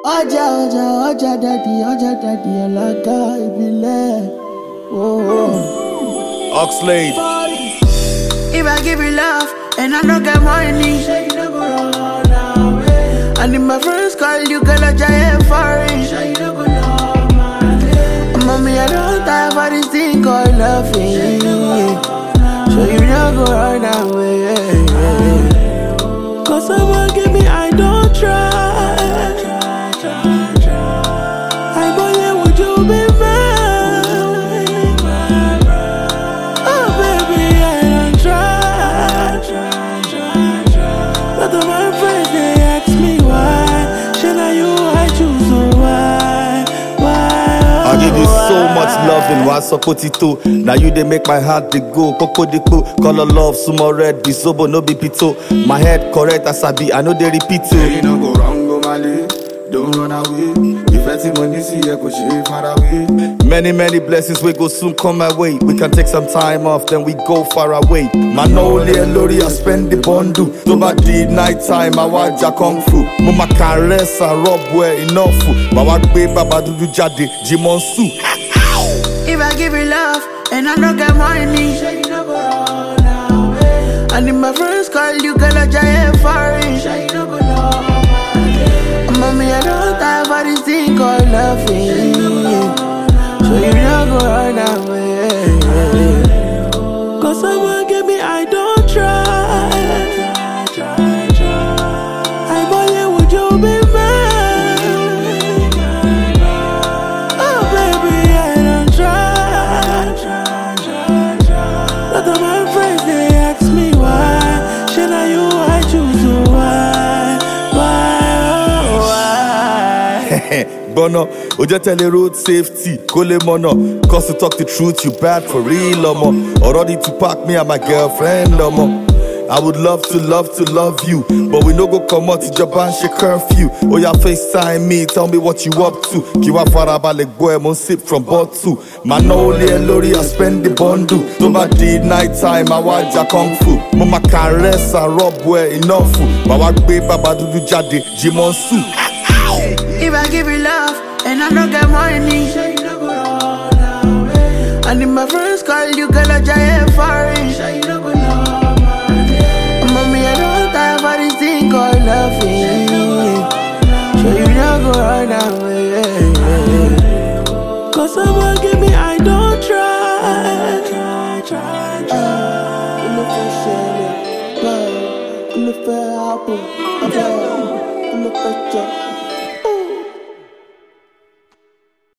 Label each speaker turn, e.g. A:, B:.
A: Ọjà daddy, ọ̀làgà ìbílẹ̀.
B: Oxlade.
A: If I give you love and I don't get money, and if my friends call you, girl, I giant foreign. Mommy, I don't time for this thing called loving. So you don't go run away. Cause someone give me, I don't try. I go here, would you be mine? Oh baby, I don't try. But all my friends, they ask me why. Should I you, I choose, so why?
B: I give you so much loving, why support it too? Now you they make my heart they go, coco de co, color love, sumo red, be sober, no be pito. My head correct as I be, I know they repeat it.
C: You no go wrong, go Mali, don't run away. If I money see you, go shave far away.
B: Many blessings we go soon come my way. We can take some time off, then we go far away. Man only and Lori, I spend the bundle. To my deed night time, I watch ya kung fu. Mama caress and rub where enough. But what baby, Baba do jade, Jimon Su.
A: If I give you love and I don't get money, and if my friends call you, girl, I giant foreign. Mommy, I don't time for this thing called loving. So you don't go run away. Cause someone give me, I don't try. I boy, yeah, would you be mine? Oh baby, I don't try. But all my friends, they ask me why. Should I you, I choose you, why?
B: Bono, Oja tell the road safety, Kole mono. Cause to talk the truth, you bad for real, Already to pack me and my girlfriend, I would love to love you, but we no go come out to Japan, she curfew. Oh, ya FaceTime me, tell me what you up to. Kiwa farabale boy, mon sip from bottle. Man only and Lori, I spend the bundle. To my deed night time, I watch ya kung fu. Mama caress and rub where enough. But what baby, Baba do jade, Jimon Su.
A: If I give you love and I don't get money, and if my friends call you, girl, I giant foreign. Mommy, I don't time for this thing called loving. So you don't go run away. Cause someone give me, I don't try. Look for